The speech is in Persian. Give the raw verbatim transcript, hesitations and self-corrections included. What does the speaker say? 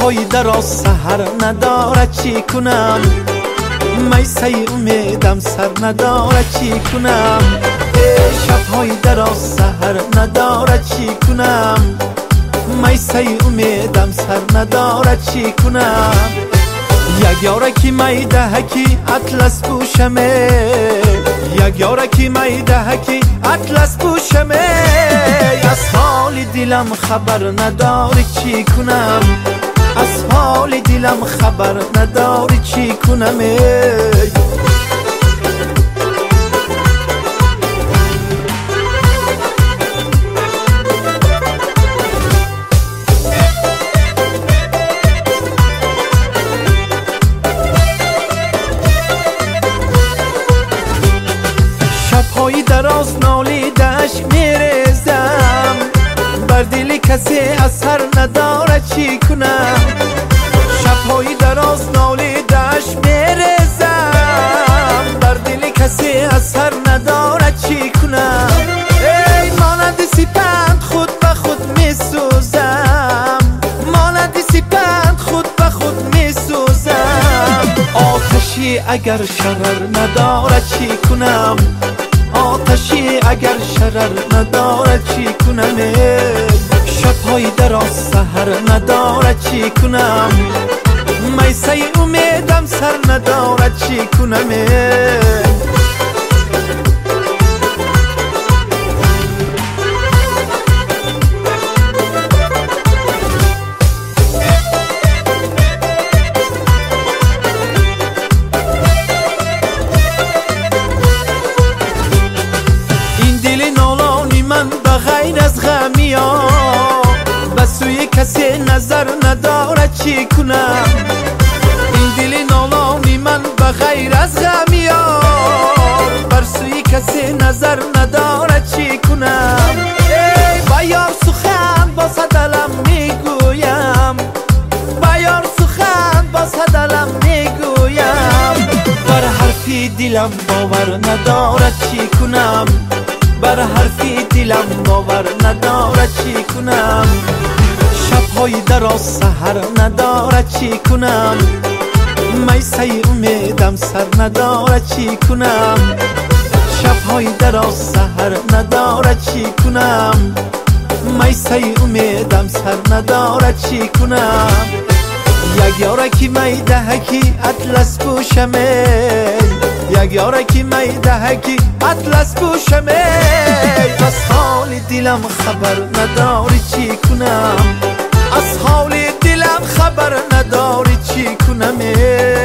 شب‌های دراز سحر ندارد چی کنم، میسه امیدم سر ندارد چی کنم. شب‌های دراز سحر ندارد چی کنم، میسه امیدم سر ندارد چی کنم. یک یارکی میدهکی اطلس پوشمه، یک یارکی میدهکی اطلس پوشمه. از حال دلم خبر نداری چی کنم، از حال دلم خبر نداری چی کنم. شب‌های دراز نالیدش میریزم، بر دل کسی اثر نداره چی کنم. شب‌های دراز نالیدش میریزم، بر دل کسی اثر نداره چی کنم. ای مانند سپند خود به خود میسوزم، مانند سپند خود به خود میسوزم. آتشی اگر شرر نداره چی کنم، آتشی اگر شرر نداره چی کنم. شب‌های دراز سحر نداره چی کنم، میسه امیدم سر نداره چی کنم. از غمیا به سوی کسی نظر نداره چی کنم. این دل نالانی من به غیر از غمیا بر سوی کسی نظر نداره چی کنم. ای با یار سخن با دلم میگویم، با یار سخن با دلم میگویم. بر حرفی دلم باور نداره چی کنم، بر حرفی دلم باور نداره چی کنم. شب‌های دراز سحر نداره چی کنم، میسه امیدم سر نداره چی کنم. شب‌های دراز سحر نداره چی کنم، میسه امیدم سر نداره چی کنم. یک یارکی میدهکی اطلس پوشمه، یک یارکی میدهکی اطلس پوشمه. از حال دلم خبر نداری چی کنم، از حال دلم خبر نداری چی کنم.